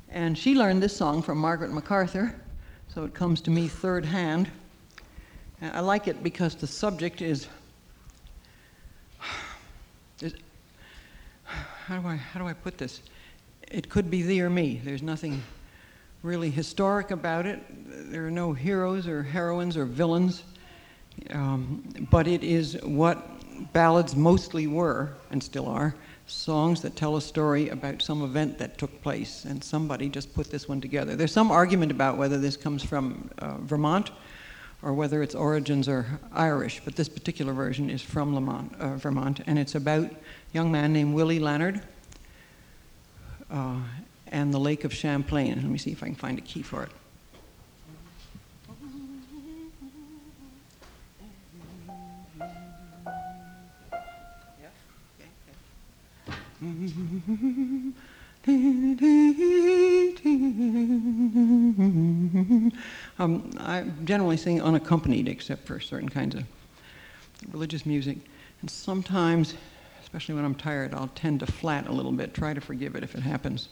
And she learned this song from Margaret MacArthur, so it comes to me third hand. And I like it because the subject is how do I put this? It could be thee or me. There's nothing really historic about it. There are no heroes or heroines or villains, but it is what ballads mostly were, and still are, songs that tell a story about some event that took place, and somebody just put this one together. There's some argument about whether this comes from Vermont or whether its origins are Irish, but this particular version is from Vermont, and it's about a young man named Willie Leonard and the Lake of Champlain. Let me see if I can find a key for it. I generally sing unaccompanied, except for certain kinds of religious music. And sometimes, especially when I'm tired, I'll tend to flat a little bit. Try to forgive it if it happens.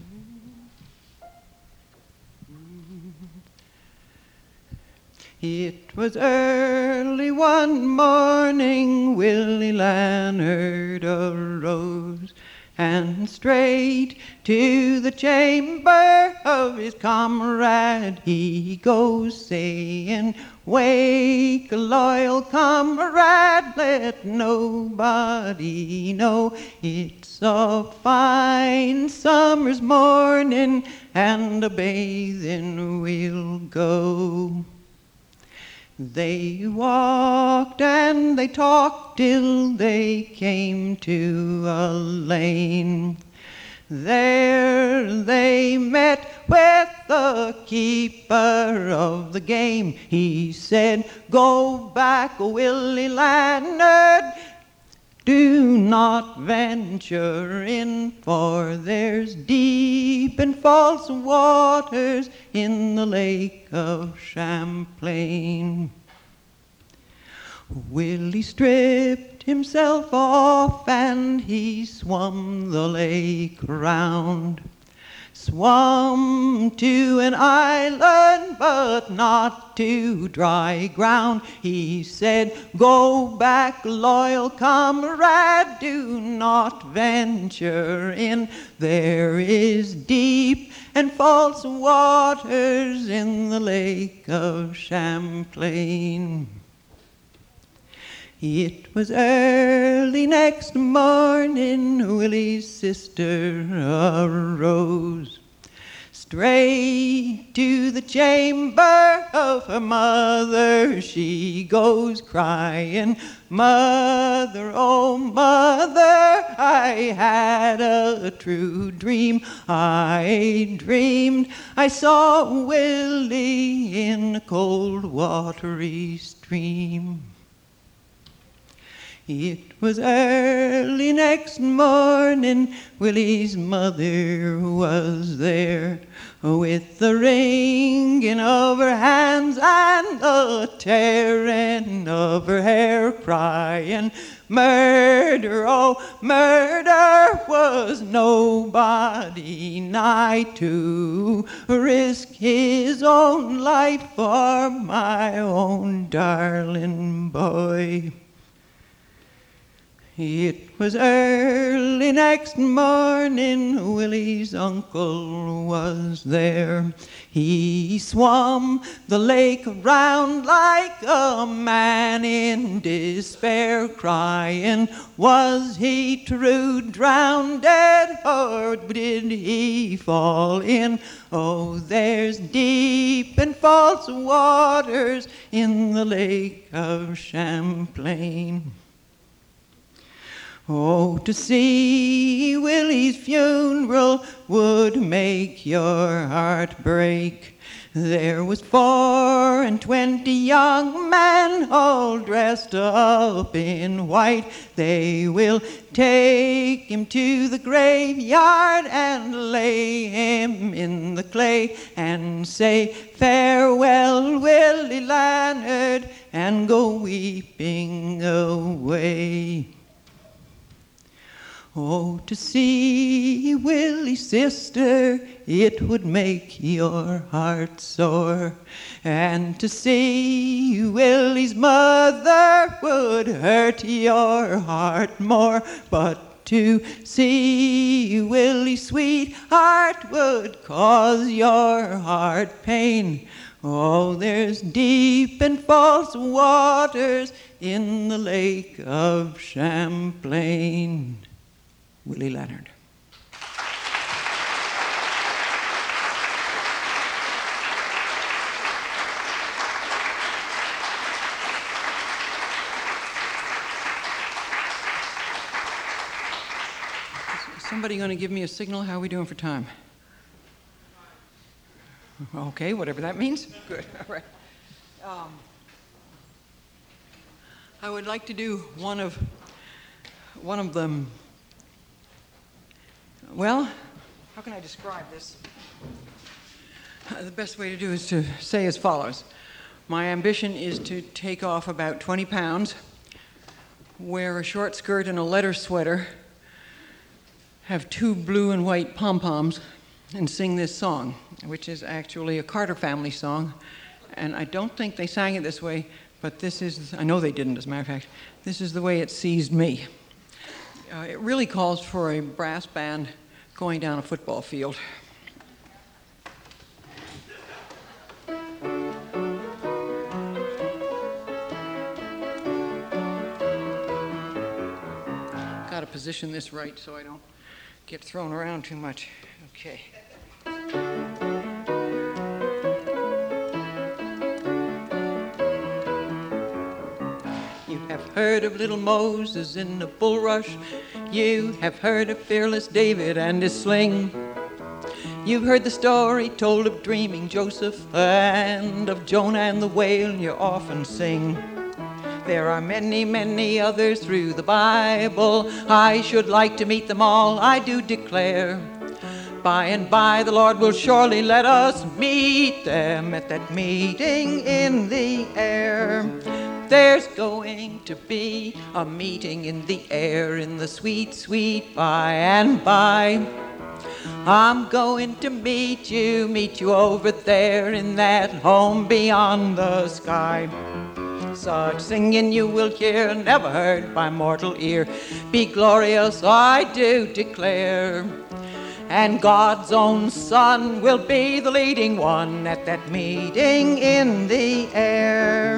It was early one morning, Willie Leonard arose, and straight to the chamber of his comrade he goes, saying, "Wake, loyal comrade, let nobody know. It's a fine summer's morning, and a-bathing we'll go." They walked and they talked till they came to a lane. There they met with the keeper of the game. He said, "Go back, Willie Leonard, do not venture in, for there's deep and false waters in the Lake of Champlain." Willie stripped himself off and he swum the lake round. Swum to an island, but not to dry ground. He said, "Go back, loyal comrade, do not venture in. There is deep and false waters in the Lake of Champlain." It was early next morning, Willie's sister arose. Straight to the chamber of her mother she goes, crying, "Mother, oh mother, I had a true dream. I dreamed I saw Willie in a cold watery stream." It was early next morning, Willie's mother was there, with the wringing of her hands and the tearing of her hair, crying, "Murder, oh murder, was nobody nigh to risk his own life for my own darling boy." It was early next morning, Willie's uncle was there. He swam the lake round like a man in despair, crying, "Was he true drowned, or did he fall in? Oh, there's deep and false waters in the Lake of Champlain." Oh, to see Willie's funeral would make your heart break. There was 24 young men all dressed up in white. They will take him to the graveyard and lay him in the clay and say, "Farewell, Willie Leonard," and go weeping away. Oh, to see Willie's sister it would make your heart sore. And to see Willie's mother would hurt your heart more. But to see Willie's sweetheart would cause your heart pain. Oh, there's deep and false waters in the lake of Champlain. Willie Leonard. Is somebody going to give me a signal? How are we doing for time? Okay, whatever that means. Good, all right. I would like to do one of them. Well, how can I describe this? The best way to do is to say as follows. My ambition is to take off about 20 pounds, wear a short skirt and a leather sweater, have 2 blue and white pom-poms, and sing this song, which is actually a Carter family song. And I don't think they sang it this way, but this is, I know they didn't as a matter of fact, this is the way it seized me. It really calls for a brass band going down a football field. Got to position this right so I don't get thrown around too much. Okay. You have heard of little Moses in the bulrush. You have heard of fearless David and his sling. You've heard the story told of dreaming Joseph and of Jonah and the whale you often sing. There are many, many others through the Bible. I should like to meet them all, I do declare. By and by the Lord will surely let us meet them at that meeting in the air. There's going to be a meeting in the air in the sweet, sweet by and by. I'm going to meet you over there in that home beyond the sky. Such singing you will hear, never heard by mortal ear. Be glorious, I do declare. And God's own Son will be the leading one at that meeting in the air.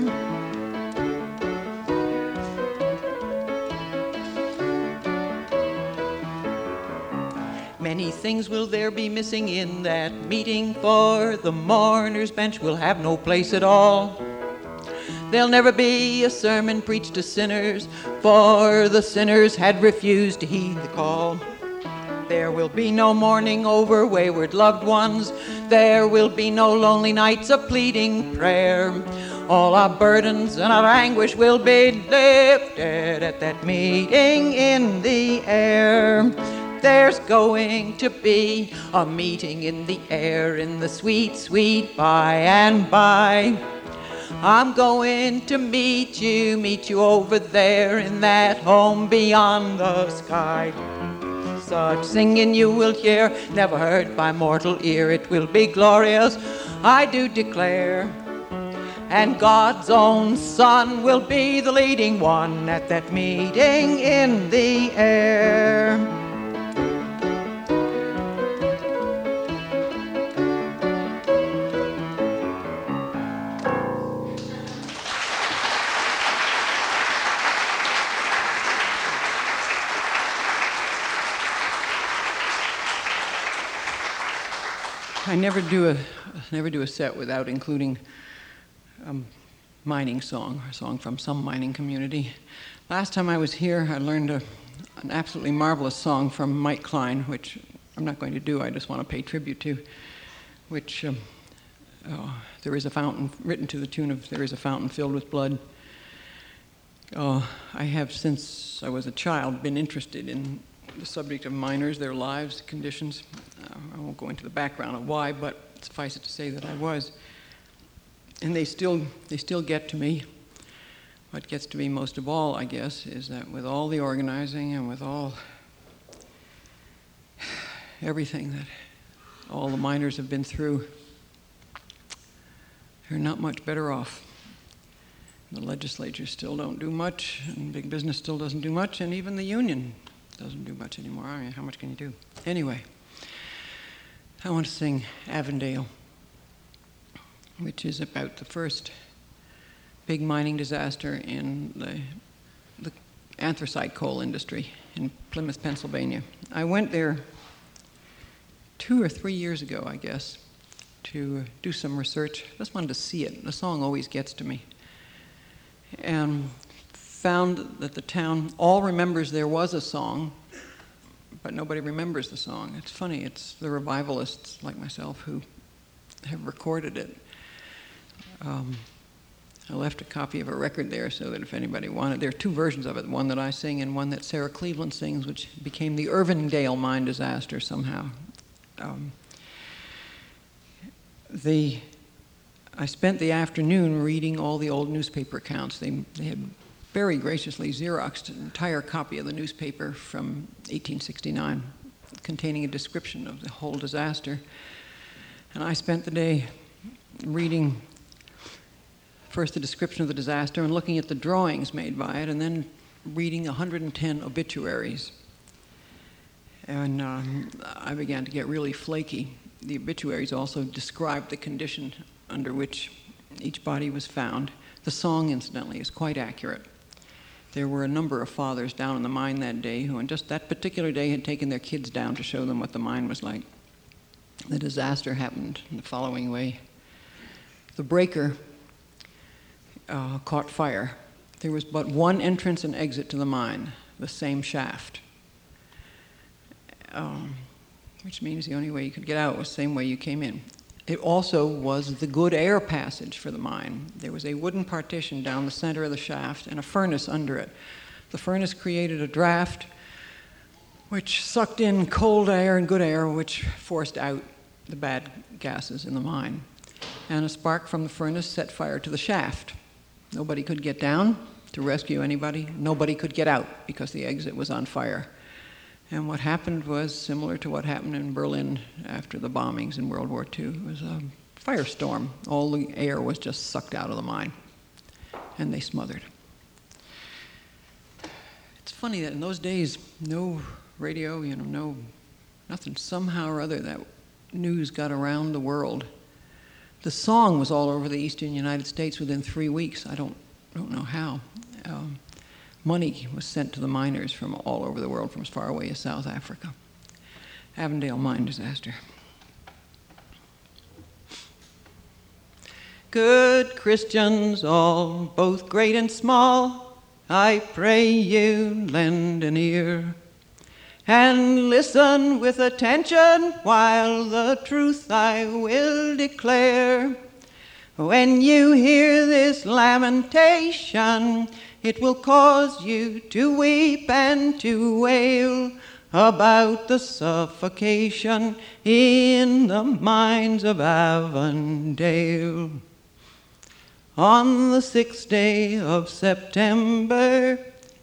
Many things will there be missing in that meeting, for the mourner's bench will have no place at all. There'll never be a sermon preached to sinners, for the sinners had refused to heed the call. There will be no mourning over wayward loved ones. There will be no lonely nights of pleading prayer. All our burdens and our anguish will be lifted at that meeting in the air. There's going to be a meeting in the air in the sweet, sweet by and by. I'm going to meet you over there in that home beyond the sky. Such singing you will hear, never heard by mortal ear. It will be glorious, I do declare. And God's own Son will be the leading one at that meeting in the air. I never do a set without including a mining song, a song from some mining community. Last time I was here, I learned an absolutely marvelous song from Mike Klein, which I'm not going to do, I just want to pay tribute to, which there is a fountain, written to the tune of There is a Fountain Filled with Blood. I have, since I was a child, been interested in the subject of miners, their lives, conditions. I won't go into the background of why, but suffice it to say that I was. And they still get to me. What gets to me most of all, I guess, is that with all the organizing and with everything that all the miners have been through, they're not much better off. The legislature still don't do much, and big business still doesn't do much, and even the union doesn't do much anymore. I mean, how much can you do? Anyway, I want to sing Avondale, which is about the first big mining disaster in the anthracite coal industry in Plymouth, Pennsylvania. I went there 2 or 3 years ago, I guess, to do some research. I just wanted to see it. The song always gets to me. And found that the town all remembers there was a song, but nobody remembers the song. It's funny, it's the revivalists like myself who have recorded it. I left a copy of a record there so that if anybody wanted, there are 2 versions of it, one that I sing and one that Sarah Cleveland sings, which became the Irvingdale mine disaster somehow. I spent the afternoon reading all the old newspaper accounts. They had very graciously Xeroxed an entire copy of the newspaper from 1869 containing a description of the whole disaster. And I spent the day reading first the description of the disaster and looking at the drawings made by it, and then reading 110 obituaries. And I began to get really flaky. The obituaries also described the condition under which each body was found. The song, incidentally, is quite accurate. There were a number of fathers down in the mine that day who, on just that particular day, had taken their kids down to show them what the mine was like. The disaster happened in the following way. The breaker caught fire. There was but one entrance and exit to the mine, the same shaft, which means the only way you could get out was the same way you came in. It also was the good air passage for the mine. There was a wooden partition down the center of the shaft and a furnace under it. The furnace created a draft which sucked in cold air and good air, which forced out the bad gases in the mine. And a spark from the furnace set fire to the shaft. Nobody could get down to rescue anybody. Nobody could get out because the exit was on fire. And what happened was similar to what happened in Berlin after the bombings in World War II. It was a firestorm. All the air was just sucked out of the mine, and they smothered. It's funny that in those days, no radio, nothing. Somehow or other, that news got around the world. The song was all over the eastern United States within 3 weeks. I don't know how. Money was sent to the miners from all over the world, from as far away as South Africa. Avondale mine disaster. Good Christians all, both great and small, I pray you lend an ear and listen with attention while the truth I will declare. When you hear this lamentation, it will cause you to weep and to wail about the suffocation in the mines of Avondale. On the 6th day of September,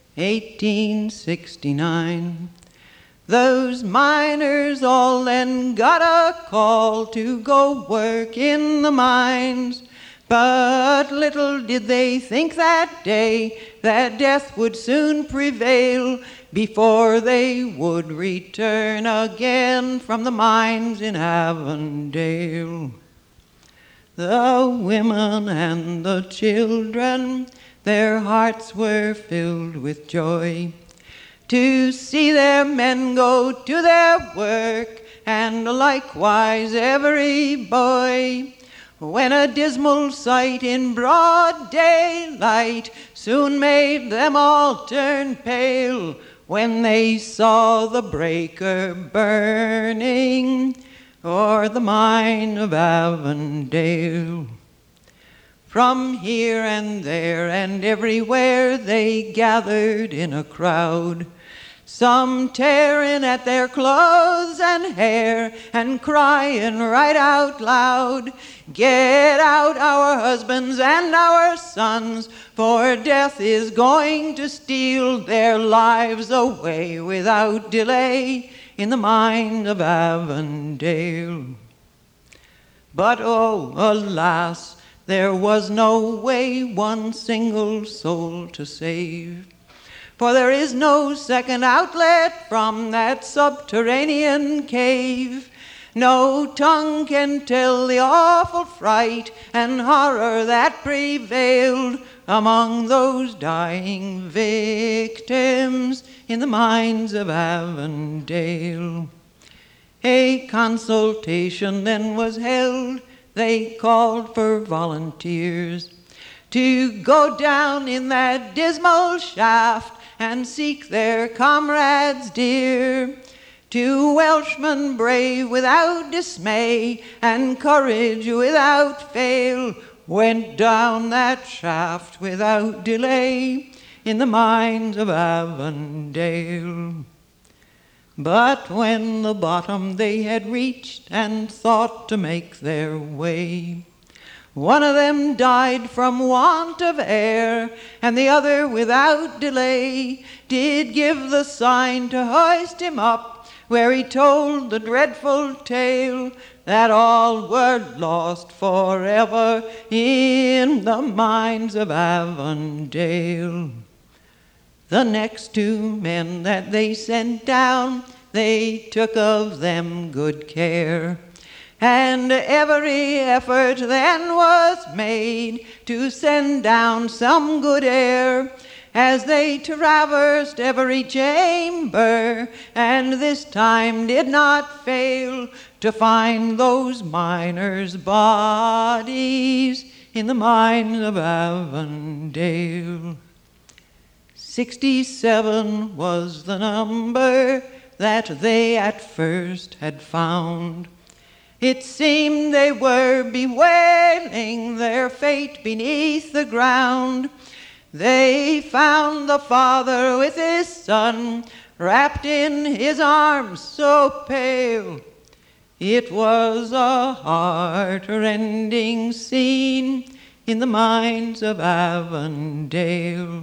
1869, those miners all then got a call to go work in the mines. But little did they think that day that death would soon prevail before they would return again from the mines in Avondale. The women and the children, their hearts were filled with joy to see their men go to their work, and likewise every boy. When a dismal sight in broad daylight soon made them all turn pale, when they saw the breaker burning o'er the mine of Avondale. From here and there and everywhere they gathered in a crowd, some tearing at their clothes and hair and crying right out loud, "Get out our husbands and our sons, for death is going to steal their lives away without delay in the mines of Avondale. But oh, alas, there was no way one single soul to save. For there is no second outlet from that subterranean cave. No tongue can tell the awful fright and horror that prevailed among those dying victims in the mines of Avondale. A consultation then was held. They called for volunteers to go down in that dismal shaft and seek their comrades dear. Two Welshmen brave without dismay and courage without fail went down that shaft without delay in the mines of Avondale. But when the bottom they had reached and thought to make their way, one of them died from want of air, and the other without delay did give the sign to hoist him up, where he told the dreadful tale that all were lost forever in the mines of Avondale. The next two men that they sent down, they took of them good care, and every effort then was made to send down some good air, as they traversed every chamber, and this time did not fail to find those miners' bodies in the mines of Avondale. 67 was the number that they at first had found. It seemed they were bewailing their fate beneath the ground. They found the father with his son wrapped in his arms so pale. It was a heart-rending scene in the mines of Avondale.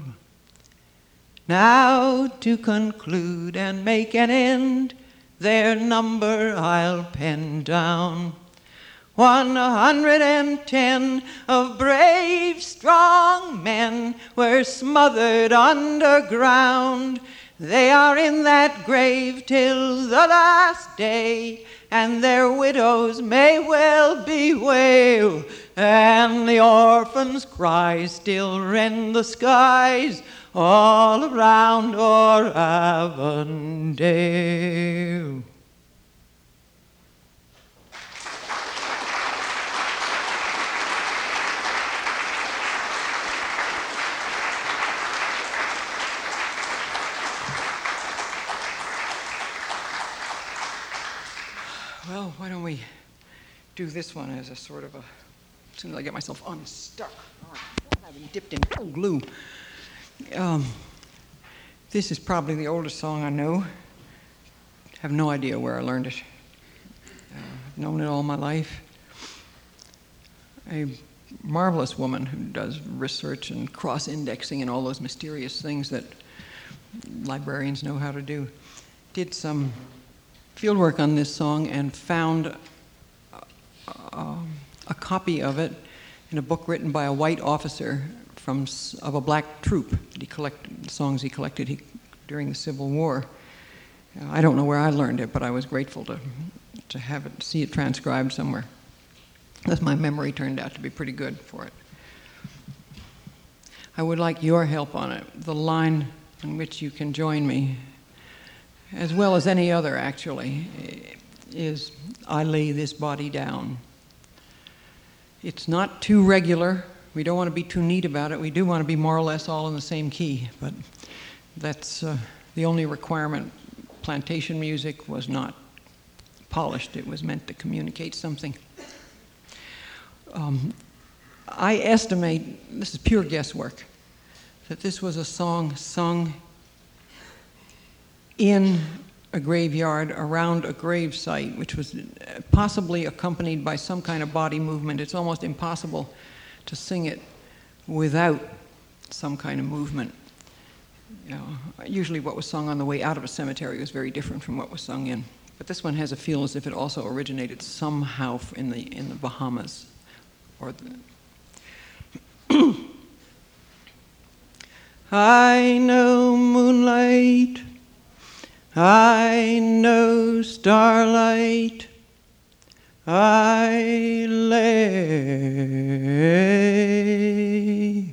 Now to conclude and make an end, their number I'll pen down. 110 of brave, strong men were smothered underground. They are in that grave till the last day, and their widows may well bewail, and the orphans' cries still rend the skies all around o'er Avondale. Well, why don't we do this one as a sort of a, as soon as I get myself unstuck. All right, I haven't dipped in glue. This is probably the oldest song I know. Have no idea where I learned it. I've known it all my life. A marvelous woman who does research and cross-indexing and all those mysterious things that librarians know how to do, did some fieldwork on this song and found a copy of it in a book written by a white officer of a black troop that he collected, songs he collected during the Civil War. I don't know where I learned it, but I was grateful to have it, see it transcribed somewhere. Because my memory turned out to be pretty good for it. I would like your help on it. The line in which you can join me, as well as any other actually, is "I lay this body down." It's not too regular. We don't want to be too neat about it. We do want to be more or less all in the same key, but that's the only requirement. Plantation music was not polished. It was meant to communicate something. I estimate, this is pure guesswork, that this was a song sung in a graveyard around a grave site, which was possibly accompanied by some kind of body movement. It's almost impossible to sing it without some kind of movement. Usually what was sung on the way out of a cemetery was very different from what was sung in. But this one has a feel as if it also originated somehow in the Bahamas. Or I know moonlight, I know starlight, I lay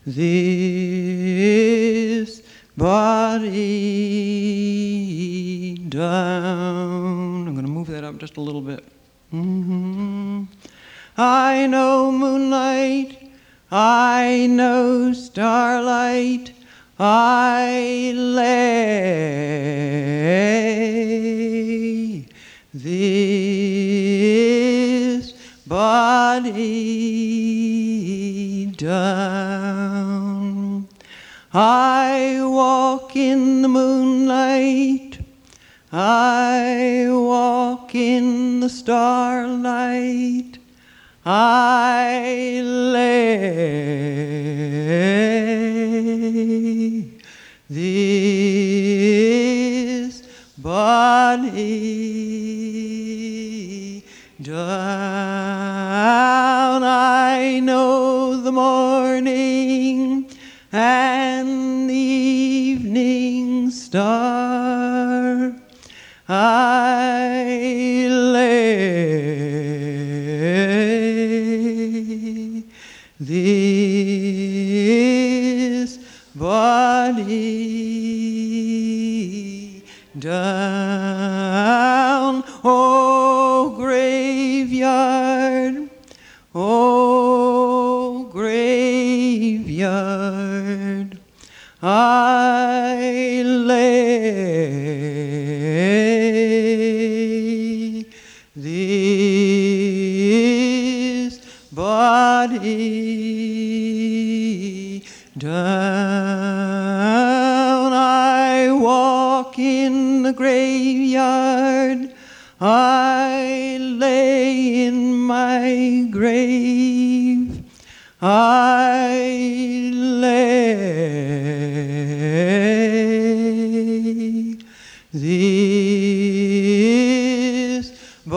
this body down. I'm going to move that up just a little bit. I know moonlight, I know starlight, I lay this body down. I walk in the moonlight, I walk in the starlight, I lay this body down. I know the morning and the evening star, I lay this body down. Oh, graveyard, oh, graveyard, I lay this body down. I walk in the graveyard, I lay in my grave, I lay this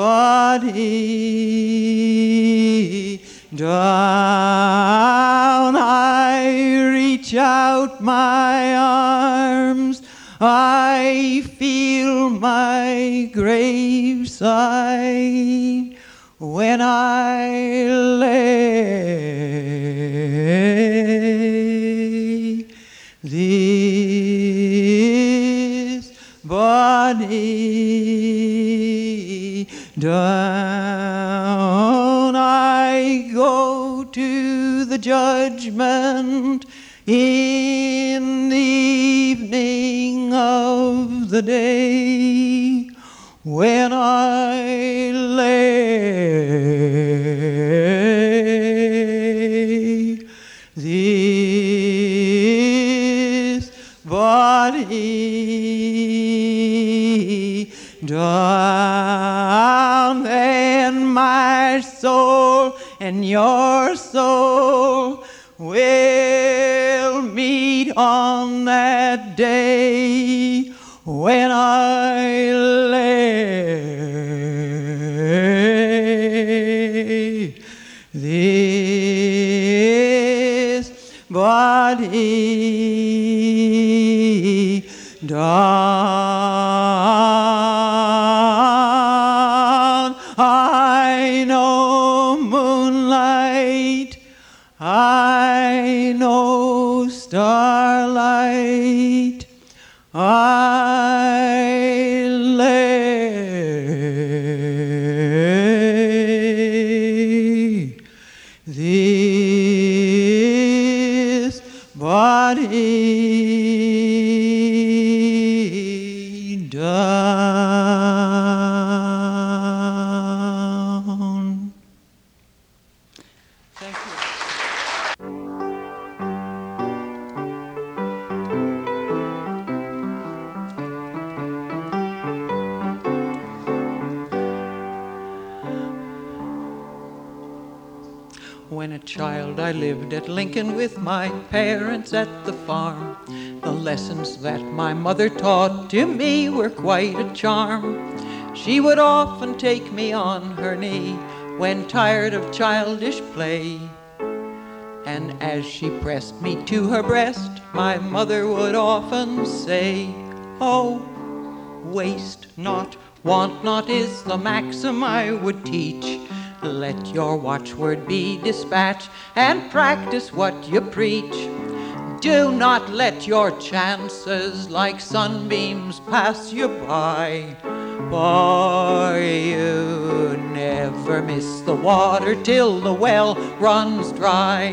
body down. I reach out my arms, I feel my graveside when I lay this body down. I go to the judgment in the evening of the day when I lay this body down. Then my soul and your soul will meet on that day when I lay this body down. I know moonlight, I know starlight, I lay this body down. Thank you. When a child I lived at Lincoln with my parents at the farm. The lessons that my mother taught to me were quite a charm. She would often take me on her knee when tired of childish play. And as she pressed me to her breast, my mother would often say, "Oh, waste not, want not is the maxim I would teach. Let your watchword be dispatch, and practice what you preach. Do not let your chances like sunbeams pass you by, for you never miss the water till the well runs dry."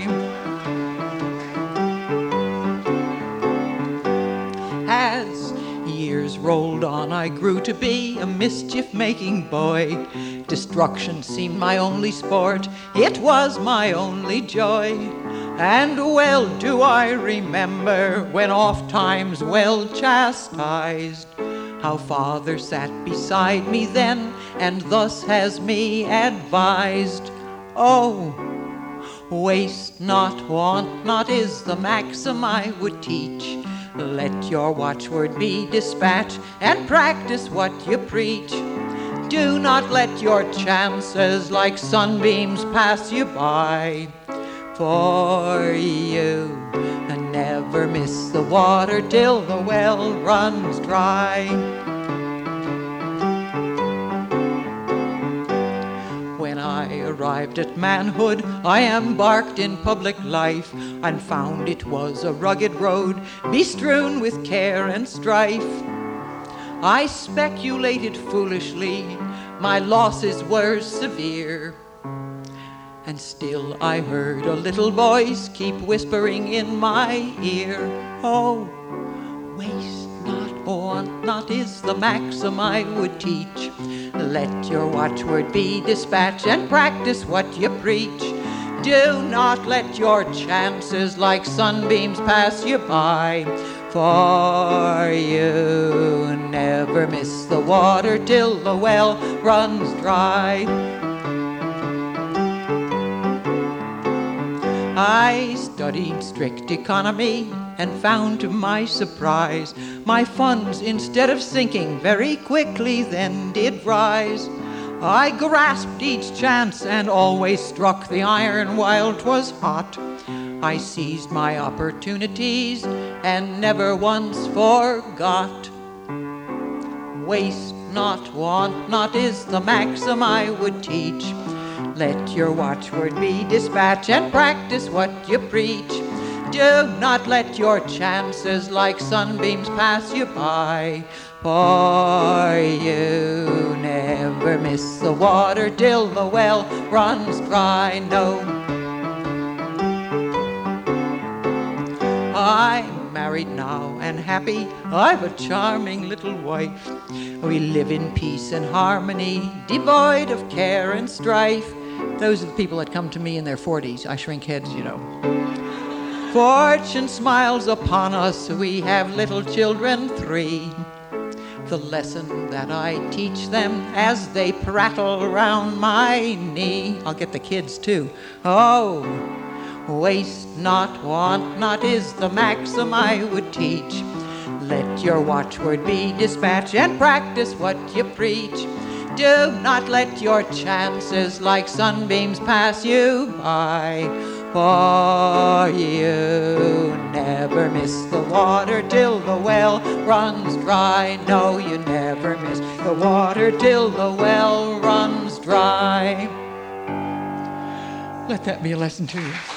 As years rolled on, I grew to be a mischief-making boy. Destruction seemed my only sport, it was my only joy. And well do I remember, when oft times well chastised, how father sat beside me then, and thus has me advised. "Oh, waste not, want not is the maxim I would teach. Let your watchword be dispatch, and practice what you preach. Do not let your chances like sunbeams pass you by, for you never miss the water till the well runs dry." When I arrived at manhood, I embarked in public life, and found it was a rugged road, bestrewn with care and strife. I speculated foolishly, my losses were severe, and still I heard a little voice keep whispering in my ear, "Oh, waste not, want not is the maxim I would teach. Let your watchword be dispatch, and practice what you preach. Do not let your chances like sunbeams pass you by, for you never miss the water till the well runs dry." I studied strict economy, and found to my surprise, my funds, instead of sinking, very quickly then did rise. I grasped each chance, and always struck the iron while 'twas hot. I seized my opportunities, and never once forgot. Waste not, want not is the maxim I would teach. Let your watchword be dispatch, and practice what you preach. Do not let your chances like sunbeams pass you by, for you never miss the water till the well runs dry. No. I'm married now and happy, I've a charming little wife. We live in peace and harmony, devoid of care and strife. Those are the people that come to me in their 40s. I shrink heads, you know. Fortune smiles upon us, we have little children 3. The lesson that I teach them as they prattle round my knee. I'll get the kids too. Oh, waste not, want not is the maxim I would teach. Let your watchword be dispatch, and practice what you preach. Do not let your chances like sunbeams pass you by, for you never miss the water till the well runs dry. No, you never miss the water till the well runs dry. Let that be a lesson to you.